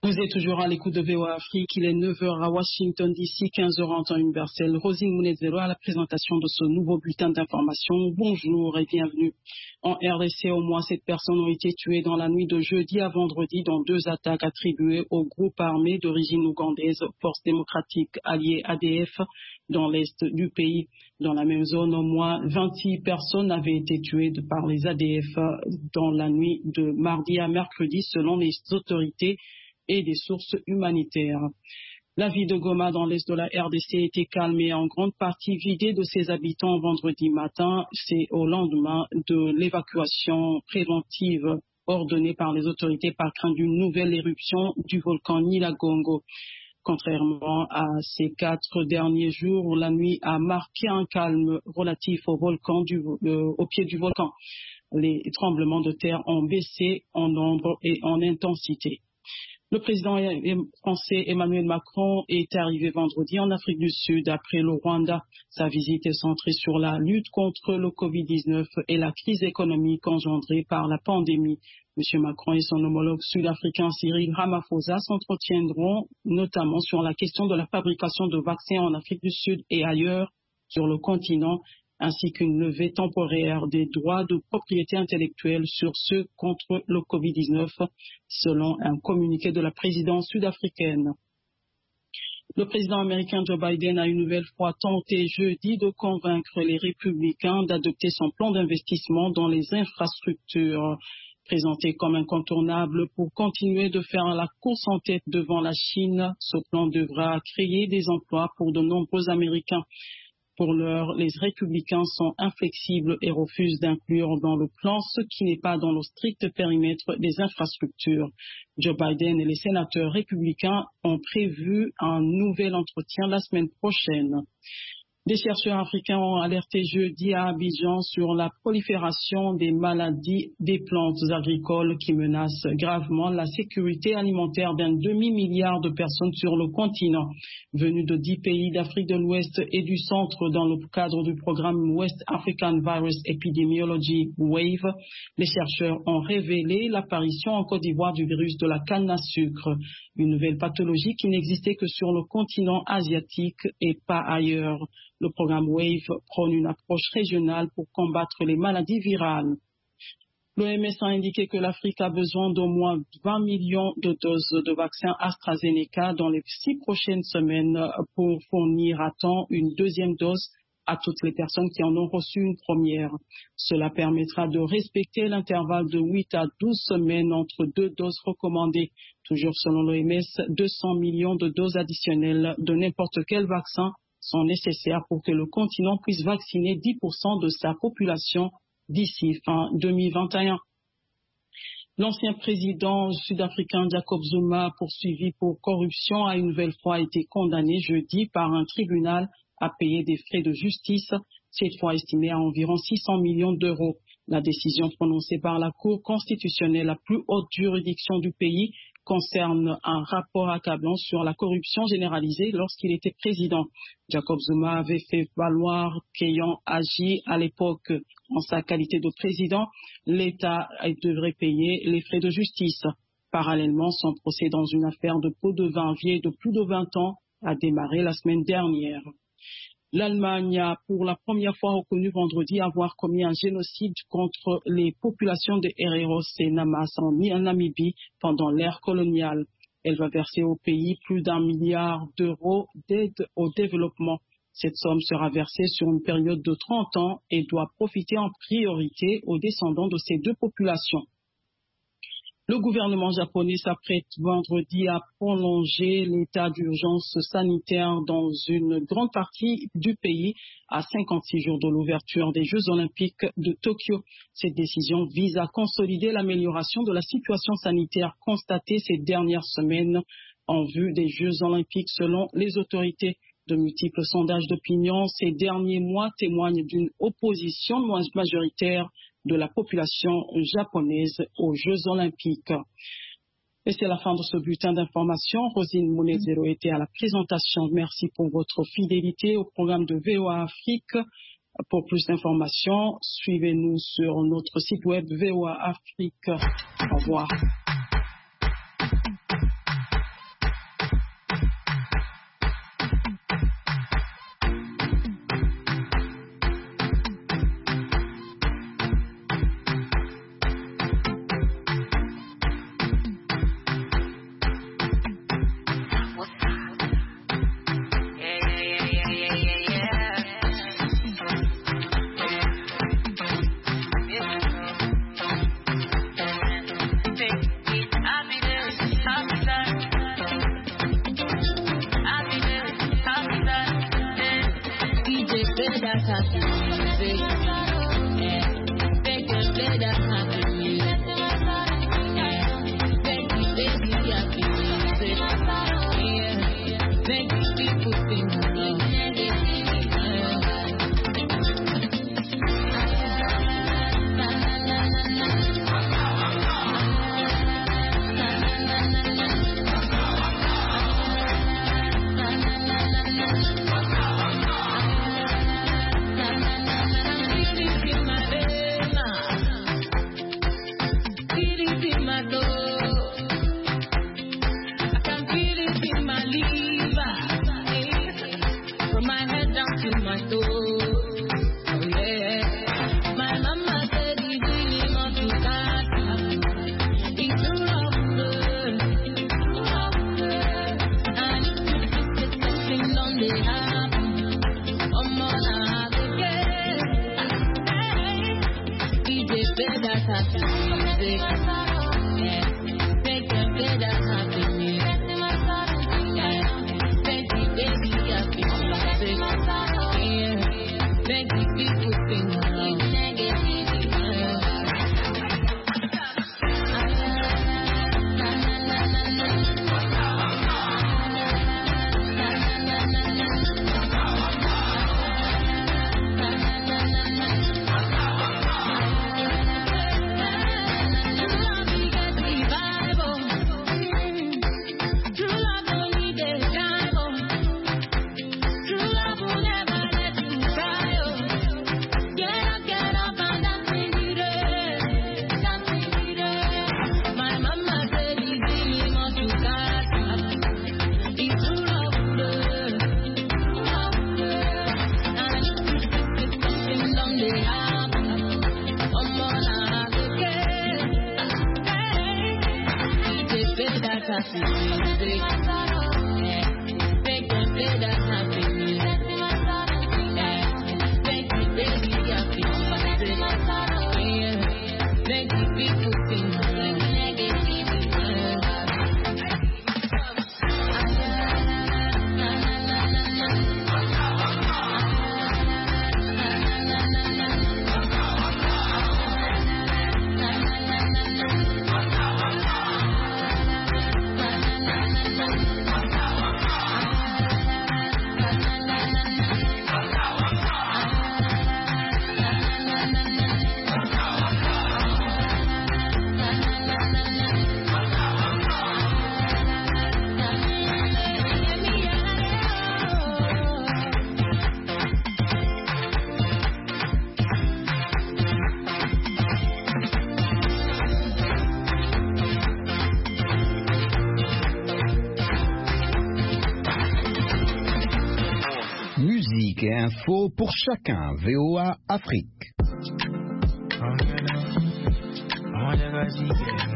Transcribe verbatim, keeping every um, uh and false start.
Vous êtes toujours à l'écoute de V O A Afrique, il est neuf heures à Washington D C, quinze heures en temps universel. Rosine Mounezero à la présentation de ce nouveau bulletin d'information. Bonjour et bienvenue. En R D C, au moins sept personnes ont été tuées dans la nuit de jeudi à vendredi dans deux attaques attribuées au groupe armé d'origine ougandaise, Force démocratique alliée A D F, dans l'est du pays. Dans la même zone, au moins vingt-six personnes avaient été tuées par les A D F dans la nuit de mardi à mercredi, selon les autorités et des sources humanitaires. La ville de Goma dans l'est de la R D C était calme et en grande partie vidée de ses habitants vendredi matin. C'est au lendemain de l'évacuation préventive ordonnée par les autorités par crainte d'une nouvelle éruption du volcan Nyiragongo. Contrairement à ces quatre derniers jours, la nuit a marqué un calme relatif au volcan du, euh, au pied du volcan. Les tremblements de terre ont baissé en nombre et en intensité. Le président français Emmanuel Macron est arrivé vendredi en Afrique du Sud après le Rwanda. Sa visite est centrée sur la lutte contre le covid dix-neuf et la crise économique engendrée par la pandémie. M. Macron et son homologue sud-africain Cyril Ramaphosa s'entretiendront notamment sur la question de la fabrication de vaccins en Afrique du Sud et ailleurs sur le continent, ainsi qu'une levée temporaire des droits de propriété intellectuelle sur ceux contre le covid dix-neuf, selon un communiqué de la présidence sud-africaine. Le président américain Joe Biden a une nouvelle fois tenté jeudi de convaincre les républicains d'adopter son plan d'investissement dans les infrastructures. Présenté comme incontournable pour continuer de faire la course en tête devant la Chine, ce plan devra créer des emplois pour de nombreux Américains. Pour l'heure, les républicains sont inflexibles et refusent d'inclure dans le plan ce qui n'est pas dans le strict périmètre des infrastructures. Joe Biden et les sénateurs républicains ont prévu un nouvel entretien la semaine prochaine. Des chercheurs africains ont alerté jeudi à Abidjan sur la prolifération des maladies des plantes agricoles qui menacent gravement la sécurité alimentaire d'un demi-milliard de personnes sur le continent. Venus de dix pays d'Afrique de l'Ouest et du Centre dans le cadre du programme West African Virus Epidemiology WAVE, les chercheurs ont révélé l'apparition en Côte d'Ivoire du virus de la canne à sucre, une nouvelle pathologie qui n'existait que sur le continent asiatique et pas ailleurs. Le programme WAVE prône une approche régionale pour combattre les maladies virales. L'O M S a indiqué que l'Afrique a besoin d'au moins vingt millions de doses de vaccins AstraZeneca dans les six prochaines semaines pour fournir à temps une deuxième dose à toutes les personnes qui en ont reçu une première. Cela permettra de respecter l'intervalle de huit à douze semaines entre deux doses recommandées. Toujours selon l'O M S, deux cents millions de doses additionnelles de n'importe quel vaccin sont nécessaires pour que le continent puisse vacciner dix pour cent de sa population d'ici fin deux mille vingt et un. L'ancien président sud-africain Jacob Zuma, poursuivi pour corruption, a une nouvelle fois été condamné jeudi par un tribunal à payer des frais de justice, cette fois estimés à environ six cents millions d'euros. La décision prononcée par la Cour constitutionnelle, la plus haute juridiction du pays, concerne un rapport accablant sur la corruption généralisée lorsqu'il était président. Jacob Zuma avait fait valoir qu'ayant agi à l'époque en sa qualité de président, l'État devrait payer les frais de justice. Parallèlement, son procès dans une affaire de pots de vin vieille de plus de vingt ans a démarré la semaine dernière. L'Allemagne a pour la première fois reconnu vendredi avoir commis un génocide contre les populations de Hereros et Namas en Namibie pendant l'ère coloniale. Elle va verser au pays plus d'un milliard d'euros d'aide au développement. Cette somme sera versée sur une période de trente ans et doit profiter en priorité aux descendants de ces deux populations. Le gouvernement japonais s'apprête vendredi à prolonger l'état d'urgence sanitaire dans une grande partie du pays à cinquante-six jours de l'ouverture des Jeux olympiques de Tokyo. Cette décision vise à consolider l'amélioration de la situation sanitaire constatée ces dernières semaines en vue des Jeux olympiques selon les autorités. De multiples sondages d'opinion ces derniers mois témoignent d'une opposition majoritaire de la population japonaise aux Jeux olympiques. Et c'est la fin de ce bulletin d'information. Rosine Mounezero était à la présentation. Merci pour votre fidélité au programme de V O A Afrique. Pour plus d'informations, suivez-nous sur notre site web V O A Afrique. Au revoir. Musique et info pour chacun. V O A Afrique.